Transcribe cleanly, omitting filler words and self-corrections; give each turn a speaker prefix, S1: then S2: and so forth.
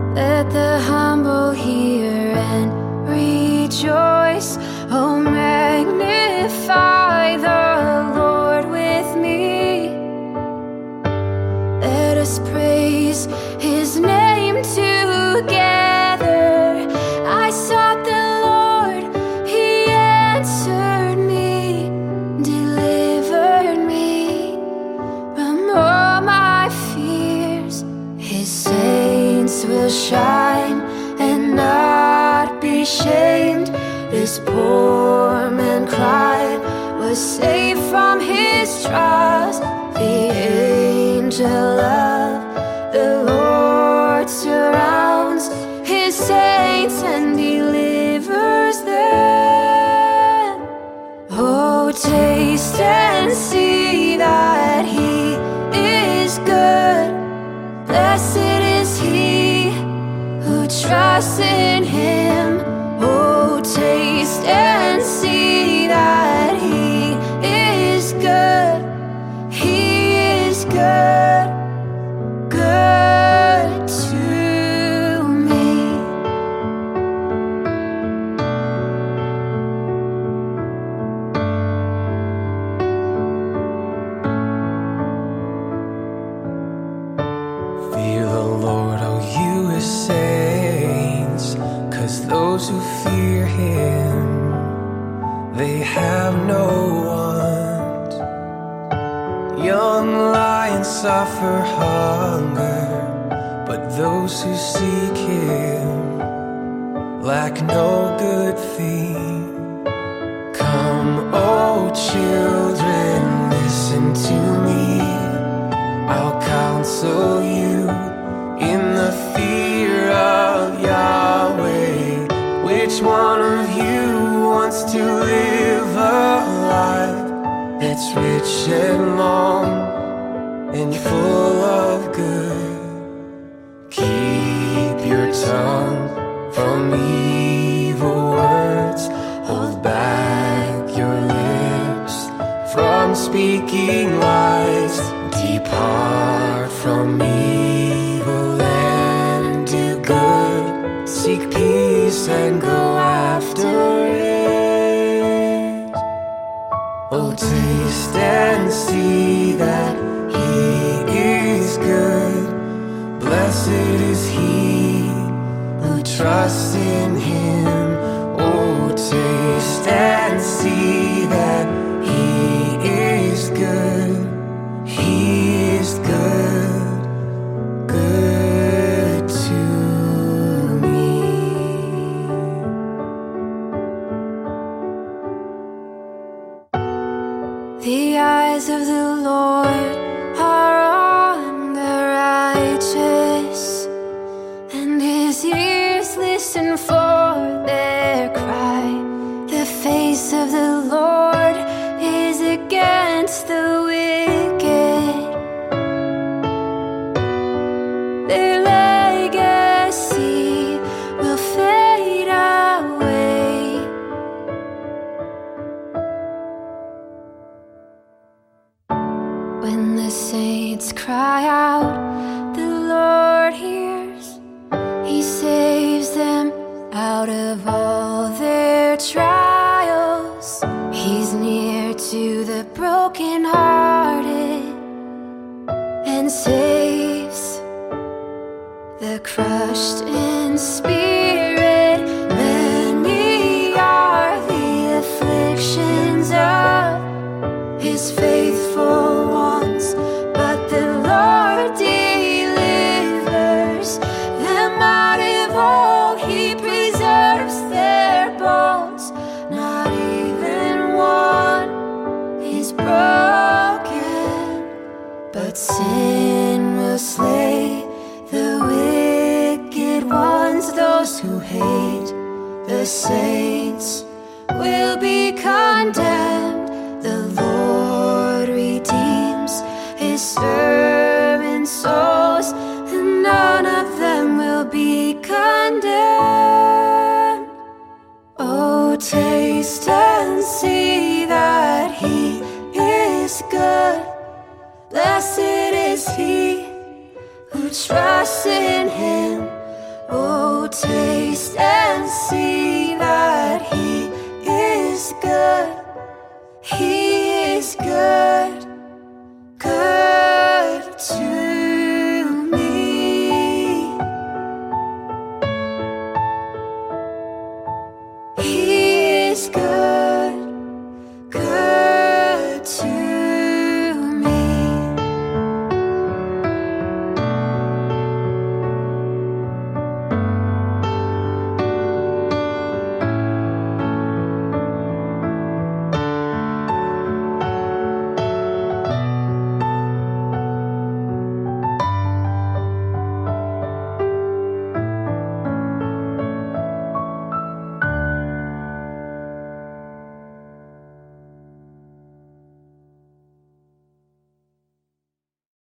S1: Let the humble hear and rejoice. Oh, magnify the Lord with me. Let us praise His name together. I sought the Lord, He answered me, delivered me from all my fears. His saints will shine and not be shamed. This poor man cried, was saved from his trials. The angel of the Lord surrounds His saints and delivers them. Oh, taste and see that He is good. Blessed is he who trusts in Him. Oh, taste and see that He is good. He is good, good to me.
S2: Fear the Lord, O you His saints, 'cause those who fear Him, they have no want. Young lions suffer hunger, but those who seek Him lack no good thing. Come, O children, listen to me. I'll counsel you in the fear of Yahweh. Which one of you wants to live a life that's rich and long and full of good? Keep your tongue from evil words. Hold back your lips from speaking lies. Depart from evil and do good. Seek peace and go after it. Oh, taste and see that He is good. Blessed is he who trusts in Him. Oh, taste and see that He is good. He is good, good to me.
S1: The eyes of the Lord are on the righteous, and His ears listen for their cry. The face of the Lord is against the wicked. Their legacy will fade away. When the saints cry out, the Lord hears. He saves them out of all their trials. He's near to the brokenhearted and saves the crushed in spirit. Many are the afflictions of His faithful ones, but the Lord delivers them out of all. He preserves their bones, not even one is broken. But sin will slay the wicked ones. Those who hate the saints will be condemned.